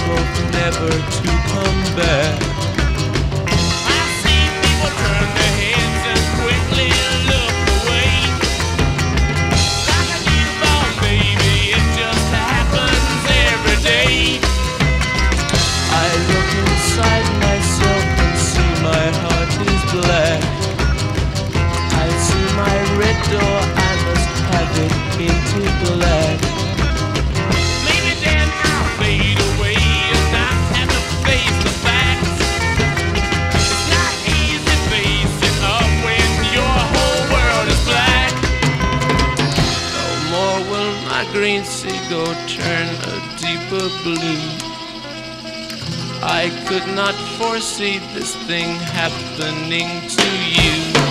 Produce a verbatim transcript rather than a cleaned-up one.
both never to come back. I see people turn their heads and quickly look away. Like a newborn baby, it just happens every day. I look inside myself and see my heart is black. I see my red door, I must have it painted black. Maybe then I'll fade away and not have to face the facts. It's not easy facing up when your whole world is black. No more will my green seagull turn a deeper blue. I could not foresee this thing happening to you.